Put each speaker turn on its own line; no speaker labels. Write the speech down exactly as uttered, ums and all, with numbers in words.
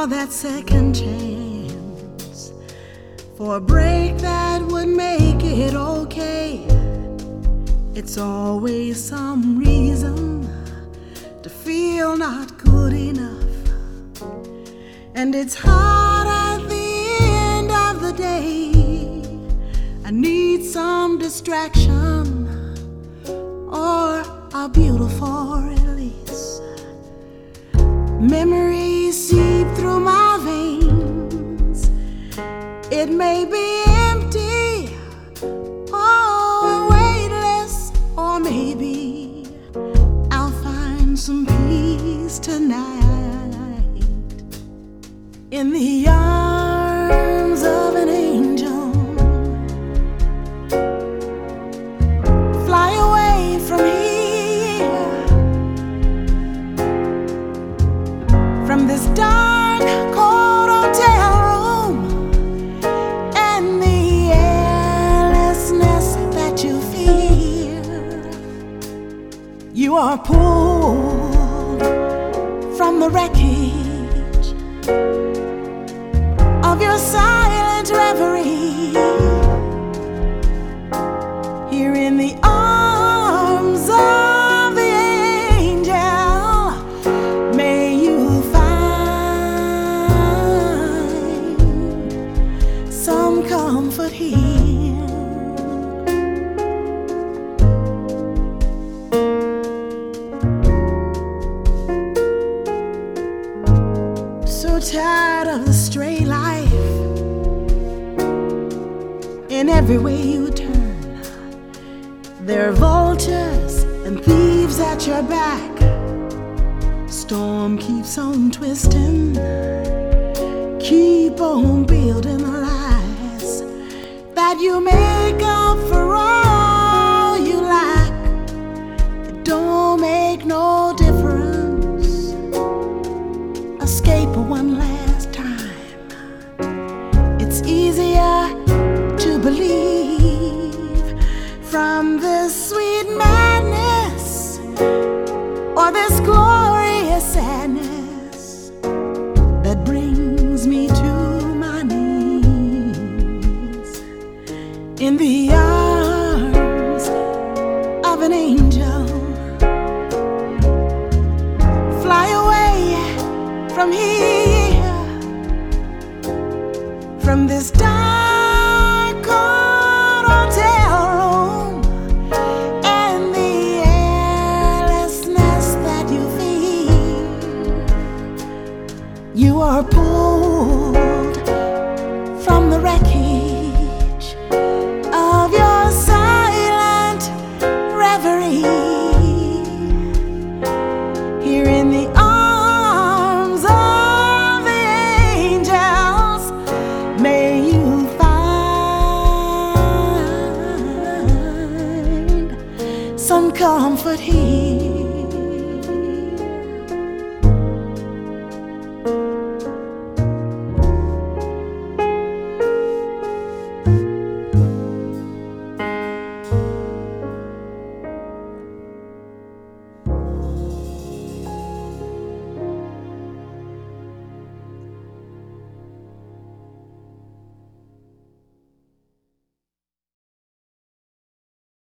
for that second chance, for a break that would make it okay. It's always some reason to feel not good enough, and it's hard at the end of the day. I need some distraction or a beautiful release. Memories seep through my veins. It may be empty or weightless, or maybe I'll find some peace tonight in the arms of an angel. Fly away from here, from this dark, cold hotel room, and the airlessness that you feel. You are pulled from the wreckage of your silent reverie, here in the arms of the angel. May you find some comfort here. So tired of the stray life. In every way you turn, there are vultures and thieves at your back. Storm keeps on twisting. Keep on building the lies that you make up for all you lack. It don't make no difference. Escape one last time. It's easier to believe from this sweet madness or this glorious sadness that brings me to my knees in the arms of an angel. Fly away from here, from this dark, cold hotel room, and the airlessness that you feel. You are pulled from the wreckage of your silent reverie, here in the arms of the angels. May you find some comfort here.